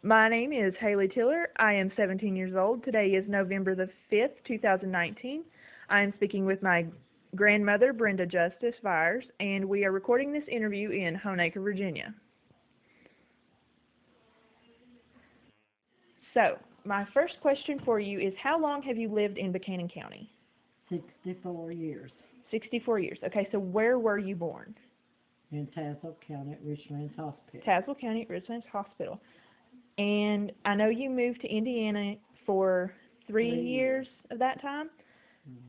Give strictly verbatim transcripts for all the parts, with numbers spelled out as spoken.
My name is Haley Tiller. I am seventeen years old. Today is November the fifth, two thousand nineteen. I am speaking with my grandmother, Brenda Justice Vires, and we are recording this interview in Honaker, Virginia. So, my first question for you is, how long have you lived in Buchanan County? sixty-four years sixty-four years. Okay, so where were you born? in Tazewell County at Richlands Hospital. Tazewell County at Richlands Hospital. And I know you moved to Indiana for three, Three years years. of that time, Mhm.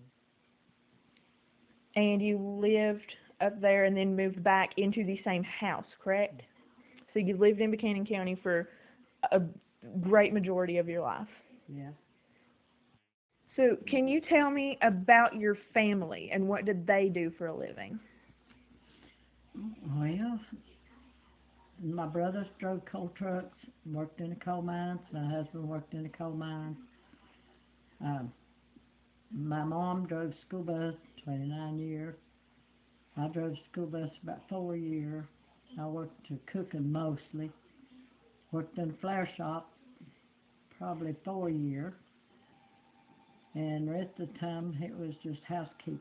and you lived up there and then moved back into the same house, correct? So you lived in Buchanan County for a great majority of your life. Yeah. So can you tell me about your family and what did they do for a living? Well, my brothers drove coal trucks, worked in the coal mines. My husband worked in the coal mines. Um, my mom drove school bus twenty-nine years. I drove school bus about four years. I worked to cooking mostly. Worked in a flower shop probably four years. And the rest of the time it was just housekeeping.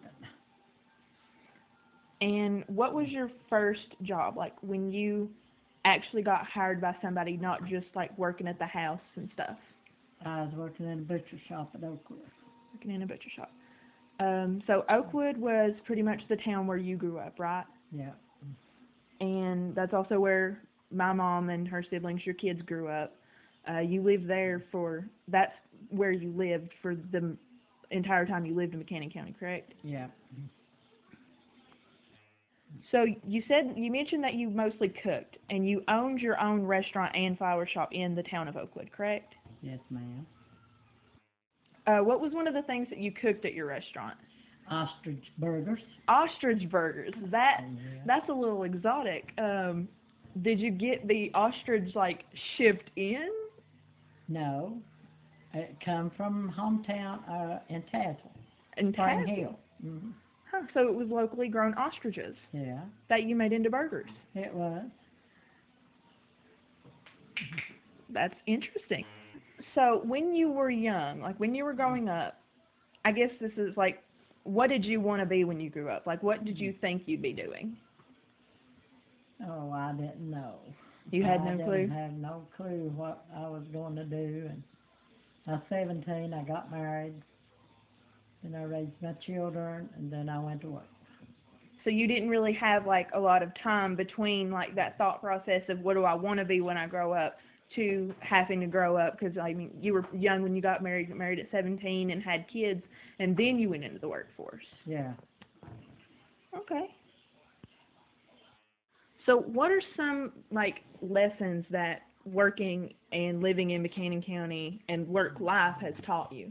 And what was your first job, like when you actually got hired by somebody, not just like working at the house and stuff? I was working in a butcher shop at Oakwood. Working in a butcher shop. Um, so Oakwood was pretty much the town where you grew up, right? Yeah. And that's also where my mom and her siblings, your kids, grew up. Uh, you lived there for, that's where you lived for the entire time you lived in Buchanan County, correct? Yeah. So you said, you mentioned that you mostly cooked, and you owned your own restaurant and flower shop in the town of Oakwood, correct? Yes, ma'am. Uh, what was one of the things that you cooked at your restaurant? Ostrich burgers. Ostrich burgers. That Yeah. that's a little exotic. Um, did you get the ostrich like shipped in? No. It come from hometown uh, in Tazewell. In Spring Tazewell? Hill. Mm-hmm. Huh, so it was locally grown ostriches Yeah, that you made into burgers. it was. That's interesting. So when you were young, like when you were growing up, I guess this is like, what did you want to be when you grew up? Like, what did you think you'd be doing? Oh, I didn't know. You had I no clue? didn't have no clue what I was going to do. And I was seventeen, I got married, and I raised my children, and then I went to work. So you didn't really have like a lot of time between like that thought process of what do I want to be when I grow up to having to grow up, because I mean you were young when you got married, married at seventeen and had kids, and then you went into the workforce. Yeah. Okay. So what are some like lessons that working and living in Buchanan County and work life has taught you?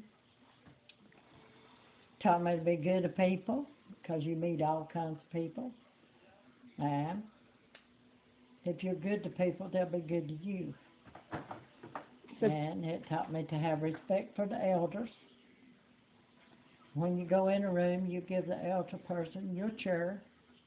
Taught me to be good to people, because you meet all kinds of people. And if you're good to people, they'll be good to you. So, And it taught me to have respect for the elders. When you go in a room, you give the elder person your chair.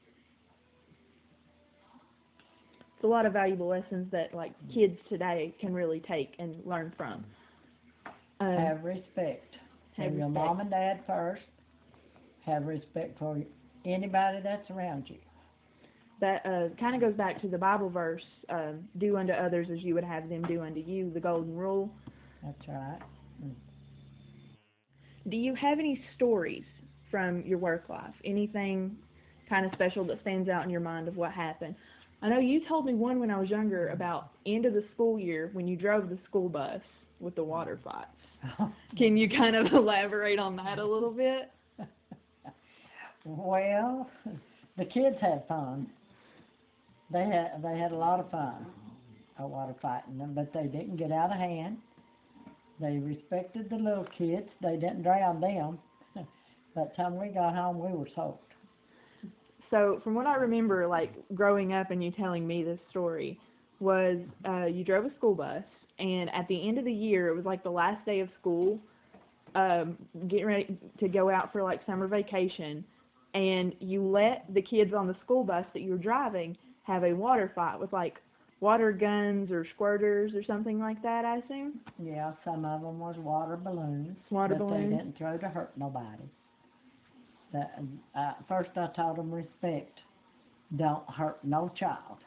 it's a lot of valuable lessons that like kids today can really take and learn from. Um, Have respect for have your respect. mom and dad first. Have respect for anybody that's around you. That uh, kind of goes back to the Bible verse, um, do unto others as you would have them do unto you, the golden rule. That's right. Do you have any stories from your work life? Anything kind of special that stands out in your mind of what happened? I know you told me one when I was younger about end of the school year when you drove the school bus with the water fights. Can you kind of elaborate on that a little bit? Well, the kids had fun. They had they had a lot of fun, uh, water fighting them, but they didn't get out of hand. They respected the little kids. They didn't drown them. By the time we got home, we were soaked. So from what I remember, like growing up and you telling me this story, was uh, you drove a school bus, and at the end of the year, it was like the last day of school, um, getting ready to go out for like summer vacation, and you let the kids on the school bus that you were driving have a water fight with like water guns or squirters or something like that, I assume? Yeah, some of them was water balloons. Water that balloons. they didn't throw to hurt nobody. That, uh, first I taught them respect. Don't hurt no child.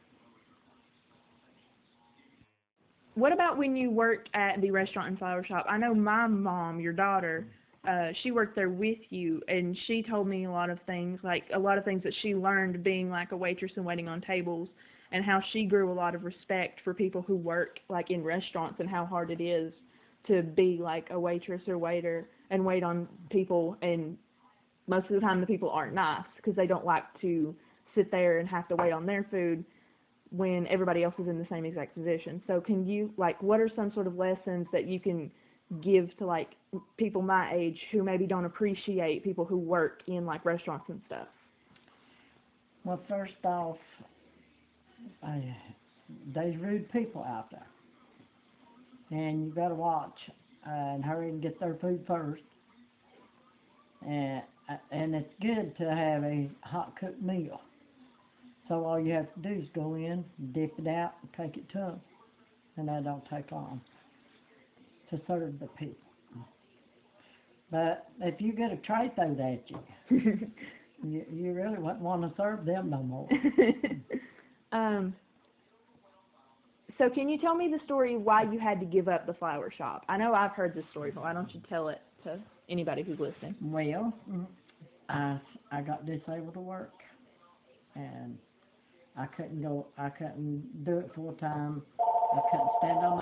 What about when you worked at the restaurant and flower shop? I know my mom, your daughter, uh, she worked there with you, and she told me a lot of things, like a lot of things that she learned being like a waitress and waiting on tables, and how she grew a lot of respect for people who work like in restaurants and how hard it is to be like a waitress or waiter and wait on people, and most of the time the people aren't nice because they don't like to sit there and have to wait on their food when everybody else is in the same exact position. So can you, like, what are some sort of lessons that you can give to, like, people my age who maybe don't appreciate people who work in, like, restaurants and stuff? Well, first off, I, there's rude people out there. And you gotta watch uh, and hurry and get their food first. And, uh, and it's good to have a hot cooked meal. So all you have to do is go in, dip it out, and take it to them. And that don't take long to serve the people. But if you get a tray thrown at you, you, you really wouldn't want to serve them no more. um, so can you tell me the story of why you had to give up the flower shop? I know I've heard this story, but why don't you tell it to anybody who's listening? Well, I, I got disabled to work. And I couldn't go, I couldn't do it full time. I couldn't stand on my...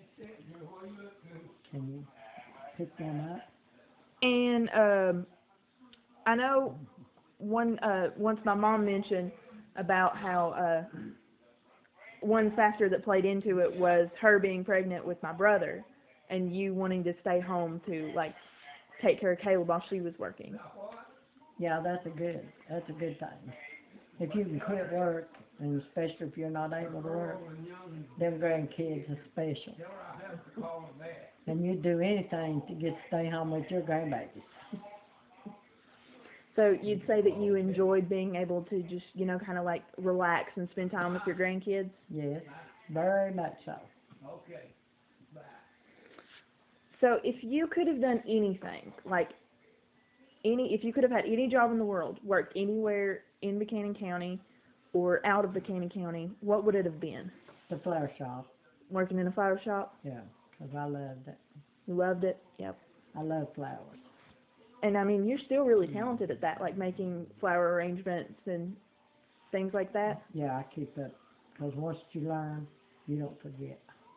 Can you pick them up? And um, I know one uh, once my mom mentioned about how uh, one factor that played into it was her being pregnant with my brother and you wanting to stay home to, like, take care of Caleb while she was working. Yeah, that's a good, that's a good thing. If you can quit work, and especially if you're not able to work, them grandkids are special. And you'd do anything to get to stay home with your grandbabies. So you'd say that you enjoyed being able to just, you know, kind of like relax and spend time with your grandkids? Yes, very much so. So if you could have done anything, like any, if you could have had any job in the world, worked anywhere in Buchanan County or out of Buchanan County, what would it have been? The flower shop. Working in a flower shop? Yeah, because I loved it. You loved it? Yep. I love flowers. And I mean, you're still really talented at that, like making flower arrangements and things like that. Yeah, I keep it, because once you learn, you don't forget.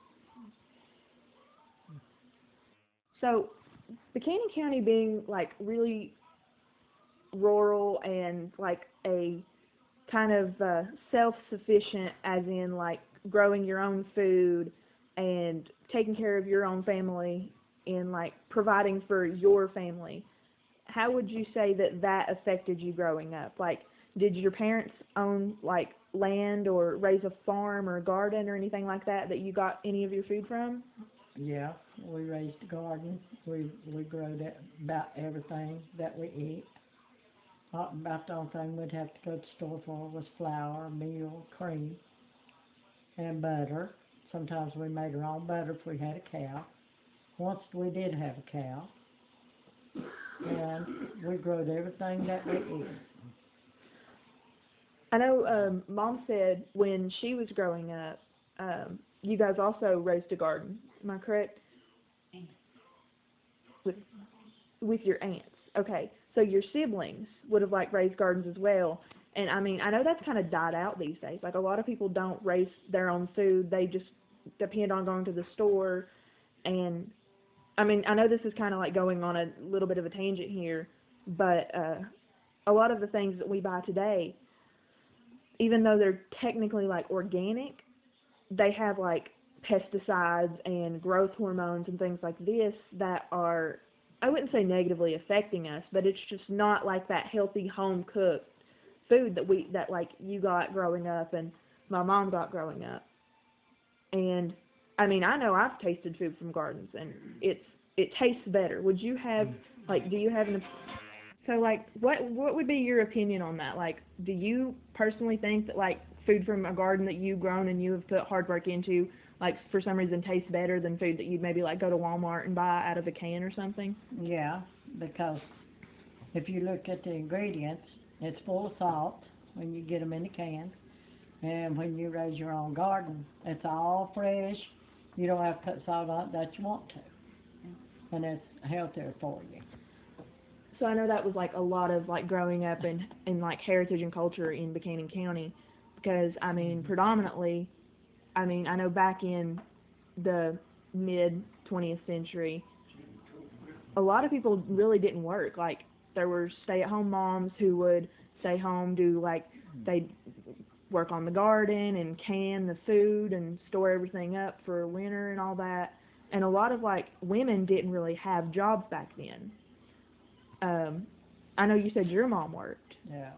So, Buchanan County being like really rural and like a kind of uh, self-sufficient, as in like growing your own food and taking care of your own family and like providing for your family, how would you say that that affected you growing up? Like, did your parents own like land or raise a farm or a garden or anything like that that you got any of your food from? Yeah, we raised a garden. We we grow that, about everything that we eat. About the only thing we'd have to go to the store for was flour, meal, cream, and butter. Sometimes we made our own butter if we had a cow. Once we did have a cow, and we growed everything that we eat. I know um, Mom said when she was growing up, um, you guys also raised a garden. Am I correct? With, with your aunts. Okay. So your siblings would have like raised gardens as well. And I mean, I know that's kind of died out these days. Like a lot of people don't raise their own food. They just depend on going to the store. And I mean, I know this is kind of like going on a little bit of a tangent here, but uh, a lot of the things that we buy today, even though they're technically like organic, they have like pesticides and growth hormones and things like this that are, I wouldn't say negatively affecting us, but it's just not like that healthy home cooked food that we, that like you got growing up and my mom got growing up. And I mean, I know I've tasted food from gardens and it's, it tastes better. Would you have, like, do you have an, so like, what, what would be your opinion on that? Like, do you personally think that like food from a garden that you've grown and you have put hard work into, like for some reason tastes better than food that you'd maybe like go to Walmart and buy out of a can or something? Yeah, because if you look at the ingredients, it's full of salt when you get them in the can. And when you raise your own garden, it's all fresh. You don't have to put salt on it that you want to. And it's healthier for you. So I know that was like a lot of like growing up in, in like heritage and culture in Buchanan County, because I mean predominantly, I mean I know back in the mid twentieth century, a lot of people really didn't work. Like there were stay-at-home moms who would stay home, do like they'd work on the garden and can the food and store everything up for winter and all that. And a lot of like women didn't really have jobs back then. Um, I know you said your mom worked. Yeah.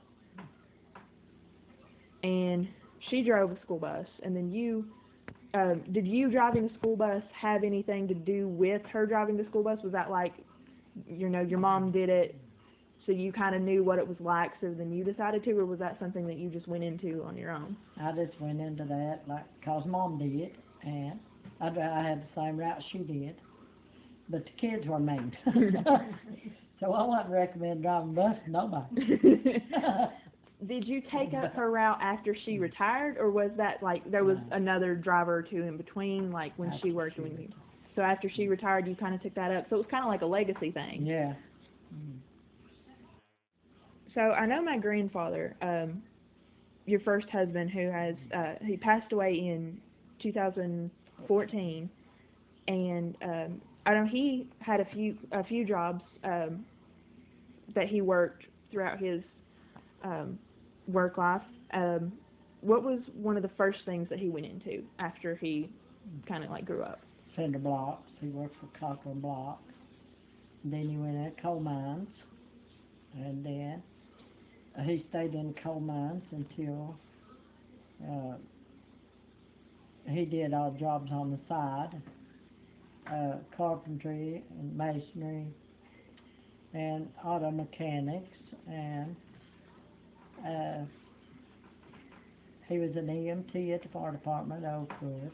And she drove a school bus. And then you, um, did you driving the school bus have anything to do with her driving the school bus? Was that like, you know, your mom did it, so you kind of knew what it was like, so then you decided to, or was that something that you just went into on your own? I just went into that, like, cause Mom did, and I, I had the same route she did. But the kids were mean. So I wouldn't recommend driving a bus to nobody. Did you take up her route after she retired, or was that like there was No. another driver or two in between, like when After she worked she and when you? retired. So after she retired, you kind of took that up. So it was kind of like a legacy thing. Yeah. Mm. So I know my grandfather, um, your first husband, who has uh, he passed away in two thousand fourteen, and um, I know he had a few a few jobs um, that he worked throughout his um, work life. Um, what was one of the first things that he went into after he kind of like grew up? Cinder blocks. He worked for Cochran Blocks. And then he went in coal mines, and then uh, he stayed in coal mines until uh, he did all jobs on the side, uh, carpentry and masonry and auto mechanics, and uh, he was an E M T at the fire department at Oakwood,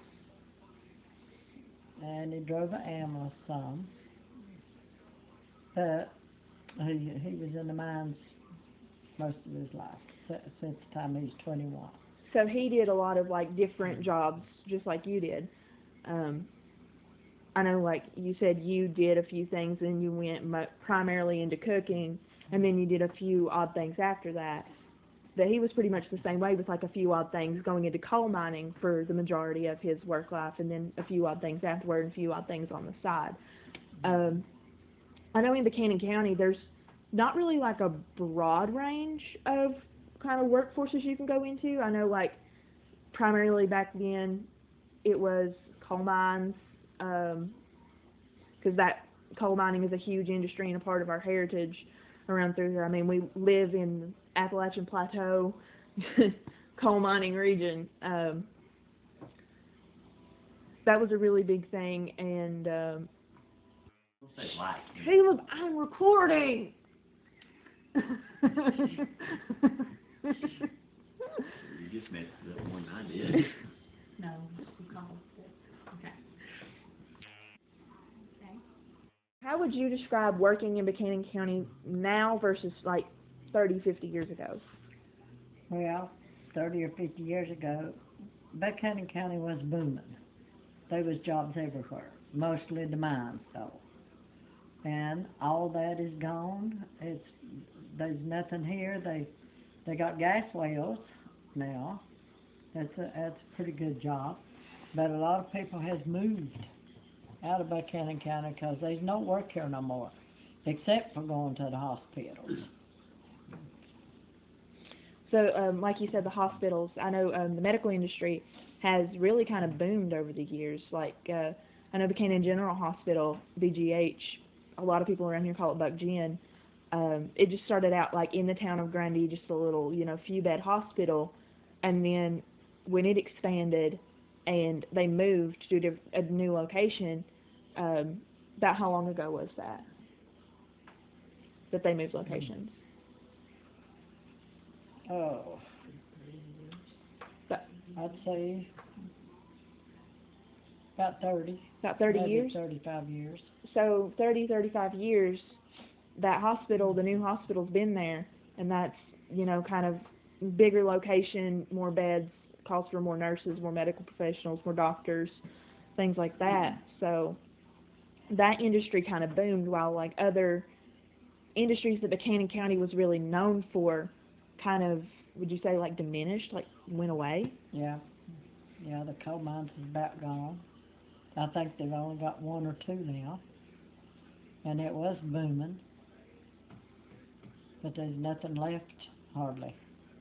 and he drove an ambulance some, but he, he was in the mines most of his life, si- since the time he was twenty-one. So he did a lot of like different jobs, just like you did. Um, I know, like you said, you did a few things, and you went mo- primarily into cooking, and then you did a few odd things after that. But he was pretty much the same way, with like a few odd things, going into coal mining for the majority of his work life, and then a few odd things afterward, and a few odd things on the side. Um, I know in Buchanan County, there's not really like a broad range of kind of workforces you can go into. I know, like primarily back then, it was coal mines, because um, that coal mining is a huge industry and a part of our heritage around through here. I mean, we live in the Appalachian Plateau coal mining region. Um, that was a really big thing, and um, Say like. Caleb, I'm recording. You just messed it up more than I did. No, we call it, okay. Okay. How would you describe working in Buchanan County now versus like thirty, fifty years ago? Well, thirty or fifty years ago, Buchanan County was booming. There was jobs everywhere, mostly the mines though. And all that is gone. It's there's nothing here. They they got gas wells now. That's a that's a pretty good job. But a lot of people has moved out of Buchanan County because there's no work here no more, except for going to the hospitals. So, um, like you said, the hospitals, I know um, the medical industry has really kind of boomed over the years. Like, uh, I know Buchanan General Hospital, B G H, a lot of people around here call it Buck Gen. Um, it just started out like in the town of Grundy, just a little, you know, few bed hospital. And then when it expanded and they moved to a new location, um, about how long ago was that? That they moved locations? Oh, I'd say about thirty. About thirty maybe years? thirty-five years. So thirty, thirty-five years, that hospital, the new hospital's been there, and that's, you know, kind of bigger location, more beds, calls for more nurses, more medical professionals, more doctors, things like that. So that industry kind of boomed, while like other industries that Buchanan County was really known for kind of, would you say, like diminished, like went away? Yeah. Yeah, the coal mines is about gone. I think they've only got one or two now. And it was booming. But there's nothing left, hardly.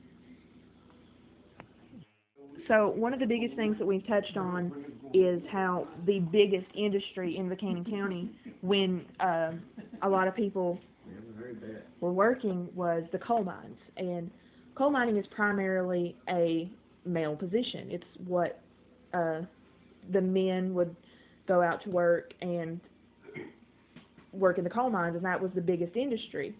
So one of the biggest things that we've touched on is how the biggest industry in Buchanan County, when uh, a lot of people Yeah, very bad. were working, was the coal mines. And coal mining is primarily a male position. It's what uh, the men would go out to work and work in the coal mines, and that was the biggest industry.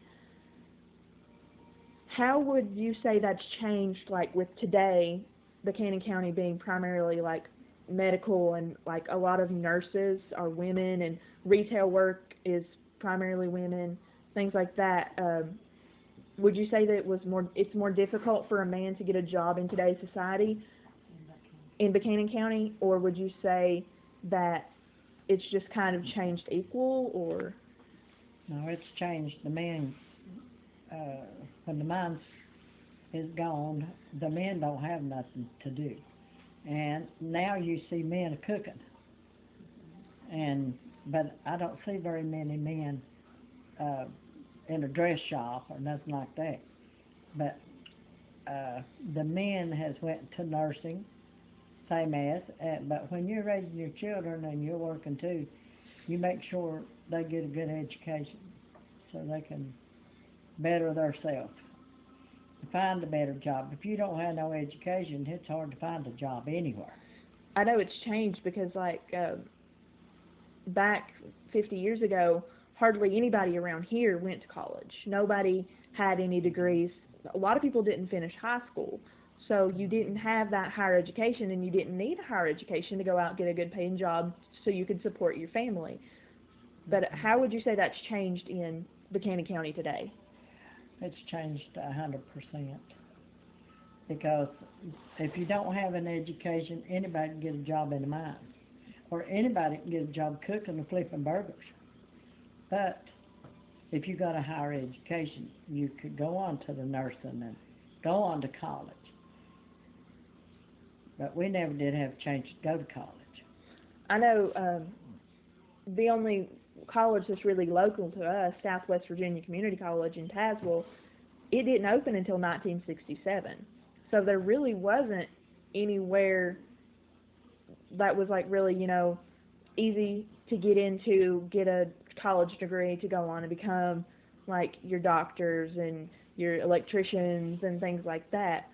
How would you say that's changed, like with today, Buchanan County being primarily like medical, and like a lot of nurses are women, and retail work is primarily women, things like that? Um, would you say that it was more, it's more difficult for a man to get a job in today's society in Buchanan County, or would you say that it's just kind of changed equal, or? No, it's changed. The men, uh, when the mines is gone, the men don't have nothing to do. And now you see men cooking. And, but I don't see very many men, uh, in a dress shop or nothing like that. But, uh, the men has went to nursing, same as, uh, but when you're raising your children and you're working too, you make sure they get a good education so they can better themselves, find a better job. If you don't have no education, it's hard to find a job anywhere. I know it's changed because, like, uh, back fifty years ago, hardly anybody around here went to college. Nobody had any degrees. A lot of people didn't finish high school. So you didn't have that higher education, and you didn't need a higher education to go out and get a good paying job so you could support your family. But how would you say that's changed in Buchanan County today? It's changed a hundred percent. Because if you don't have an education, anybody can get a job in the mines. Or anybody can get a job cooking or flipping burgers. But if you got a higher education, you could go on to the nursing and go on to college. But we never did have a chance to go to college. I know um, the only college that's really local to us, Southwest Virginia Community College in Tazewell, it didn't open until nineteen sixty-seven. So there really wasn't anywhere that was like really, you know, easy to get into, get a college degree to go on and become like your doctors and your electricians and things like that.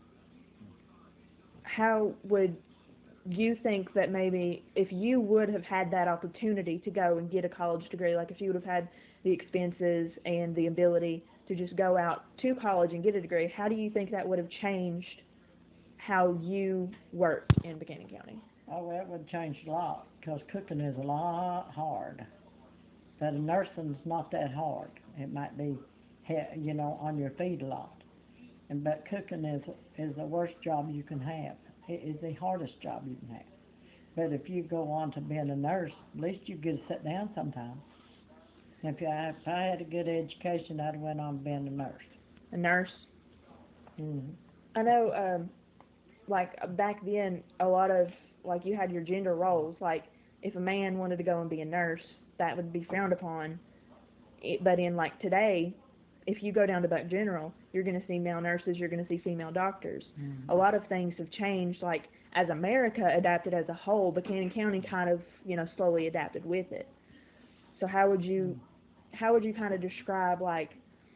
How would you think that maybe if you would have had that opportunity to go and get a college degree, like if you would have had the expenses and the ability to just go out to college and get a degree, how do you think that would have changed how you worked in Buchanan County? Oh, well, it would change a lot, because cooking is a lot hard. But nursing's not that hard. It might be, you know, on your feet a lot. And but cooking is is the worst job you can have. It is the hardest job you can have. But if you go on to being a nurse, at least you get to sit down sometimes. If I, if I had a good education, I'd have went on being a nurse. A nurse? Mm-hmm. I know, um, like, back then, a lot of, like, you had your gender roles. Like, if a man wanted to go and be a nurse, that would be frowned upon. It, but in, like, today, if you go down to Buck General, you're going to see male nurses, you're going to see female doctors. Mm-hmm. A lot of things have changed. Like, as America adapted as a whole, Buchanan County kind of, you know, slowly adapted with it. So how would you, how would you kind of describe, like,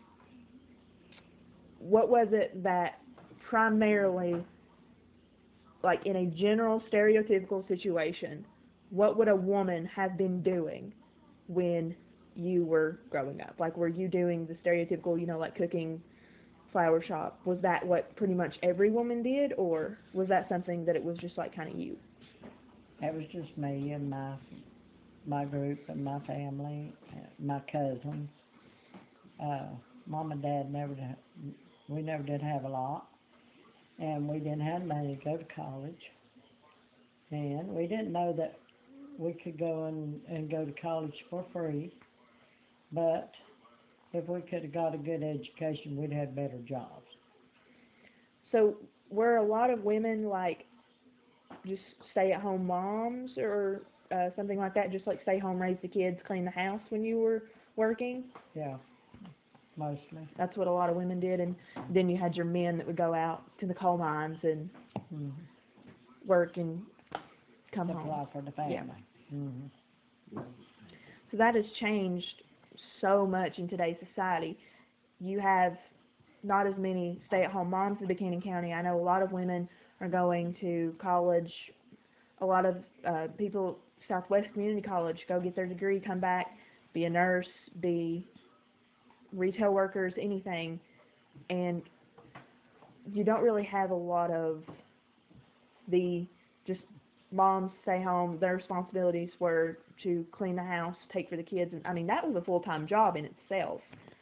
what was it that primarily, like, in a general stereotypical situation, what would a woman have been doing when you were growing up? Like, were you doing the stereotypical, you know, like cooking, flower shop, was that what pretty much every woman did, or was that something that it was just like kind of you? It was just me and my my group and my family, uh, my cousins. Uh, Mom and Dad never did, we never did have a lot, and we didn't have money to go to college, and we didn't know that we could go and, and go to college for free, but if we could have got a good education, we'd have better jobs. So were a lot of women like just stay-at-home moms or uh, something like that, just like stay home, raise the kids, clean the house when you were working? Yeah, mostly. That's what a lot of women did, and then you had your men that would go out to the coal mines and Mm-hmm. work and come home. Supply for the family. Yeah. Mm-hmm. So that has changed so much in today's society. You have not as many stay-at-home moms in Buchanan County. I know a lot of women are going to college. A lot of uh, people, Southwest Community College, go get their degree, come back, be a nurse, be retail workers, anything. And you don't really have a lot of the just moms stay home. Their responsibilities were to clean the house, take for the kids. And I mean, that was a full-time job in itself.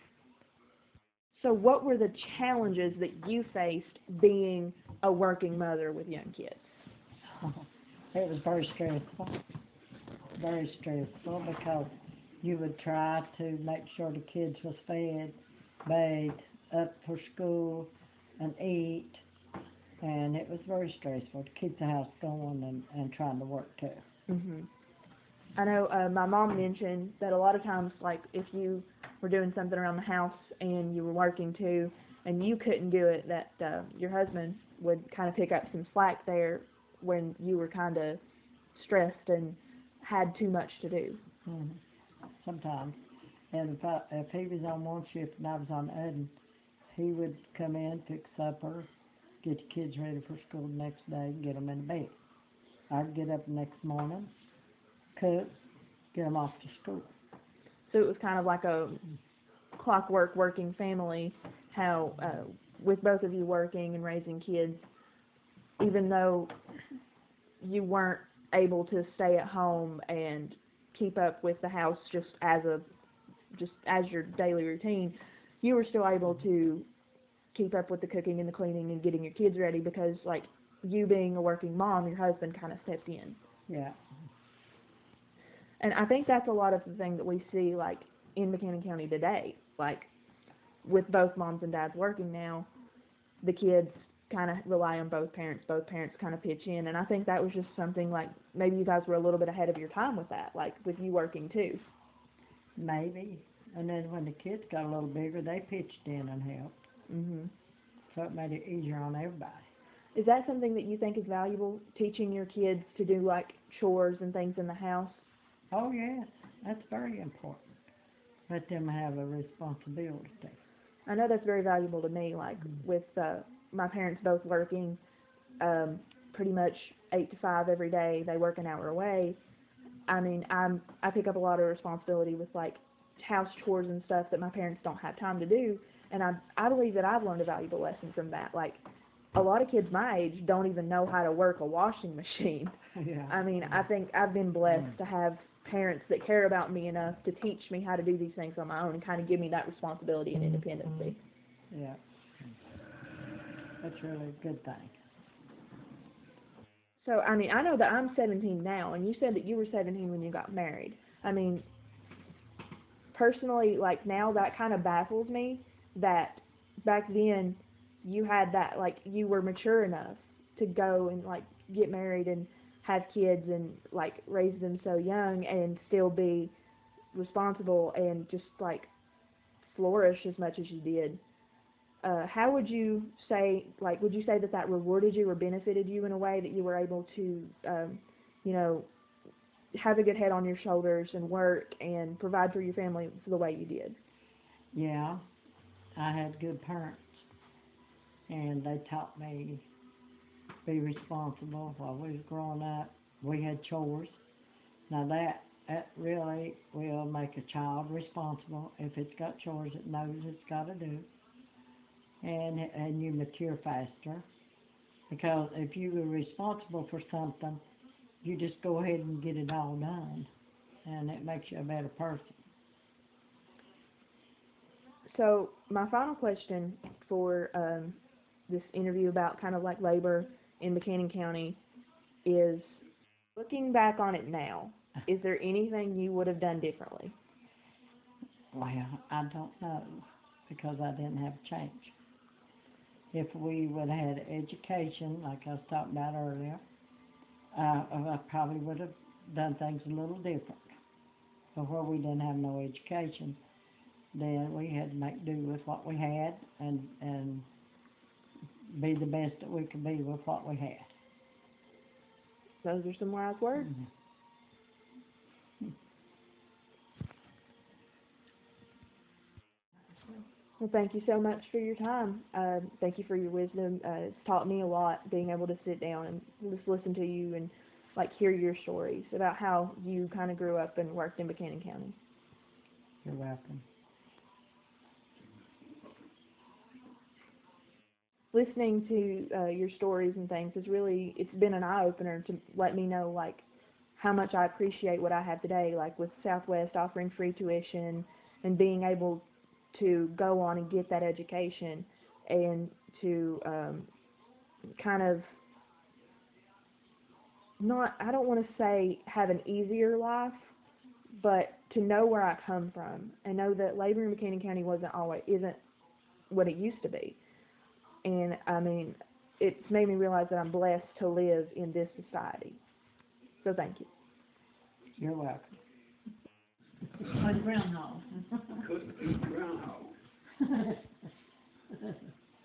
So what were the challenges that you faced being a working mother with young kids? It was very stressful, very stressful, because you would try to make sure the kids was fed, bathed, up for school, and eat, and it was very stressful to keep the house going and, and trying to work too. Mhm. I know uh, my mom mentioned that a lot of times, like if you were doing something around the house and you were working too, and you couldn't do it, that uh, your husband would kind of pick up some slack there when you were kind of stressed and had too much to do. Mm-hmm. Sometimes, and if, I, if he was on one shift and I was on the other, he would come in, fix supper, get the kids ready for school the next day, and get them in bed. I'd get up the next morning, cook, get them off to school. So it was kind of like a clockwork working family, how uh, with both of you working and raising kids, even though you weren't able to stay at home and keep up with the house just as a just as your daily routine, you were still able to keep up with the cooking and the cleaning and getting your kids ready, because like you being a working mom, your husband kind of stepped in. Yeah. And I think that's a lot of the thing that we see like in Buchanan County today, like with both moms and dads working now, the kids kind of rely on both parents, both parents kind of pitch in, and I think that was just something like maybe you guys were a little bit ahead of your time with that, like with you working too. Maybe. And then when the kids got a little bigger, they pitched in and helped. Mhm. So it made it easier on everybody. Is that something that you think is valuable, teaching your kids to do like chores and things in the house? Oh, yes. That's very important. Let them have a responsibility. I know that's very valuable to me, like with uh, my parents both working um, pretty much eight to five every day. They work an hour away. I mean, I'm I pick up a lot of responsibility with like house chores and stuff that my parents don't have time to do, and I I believe that I've learned a valuable lesson from that. Like a lot of kids my age don't even know how to work a washing machine. Yeah. I mean, I think I've been blessed to have parents that care about me enough to teach me how to do these things on my own and kind of give me that responsibility and independency. Yeah. That's really a good thing. So, I mean, I know that I'm seventeen now, and you said that you were seventeen when you got married. I mean, personally, like, now that kind of baffles me that back then you had that, like, you were mature enough to go and, like, get married and have kids and, like, raise them so young and still be responsible and just, like, flourish as much as you did. Uh, how would you say, like, would you say that that rewarded you or benefited you in a way that you were able to, um, you know, have a good head on your shoulders and work and provide for your family the way you did? Yeah. I had good parents, and they taught me to be responsible while we was growing up. We had chores. Now that, that really will make a child responsible if it's got chores it knows it's got to do. and, and you mature faster. Because if you were responsible for something, you just go ahead and get it all done, and it makes you a better person. So my final question for um, this interview about kind of like labor in Buchanan County is, looking back on it now, is there anything you would have done differently? Well, I don't know, because I didn't have a change. If we would have had education, like I was talking about earlier, uh, I probably would have done things a little different. But where we didn't have no education, then we had to make do with what we had and, and be the best that we could be with what we had. Those are some wise words. Mhm. Well, thank you so much for your time. Uh, thank you for your wisdom. Uh, it's taught me a lot, being able to sit down and just listen to you and like hear your stories about how you kind of grew up and worked in Buchanan County. You're welcome. Listening to uh, your stories and things is really, it's been an eye-opener to let me know like how much I appreciate what I have today, like with Southwest offering free tuition and being able to go on and get that education and to um, kind of not, I don't want to say have an easier life, but to know where I come from and know that labor in Buchanan County wasn't always, isn't what it used to be. And I mean, it's made me realize that I'm blessed to live in this society. So thank you. You're welcome. Or the groundhog. Couldn't be groundhog.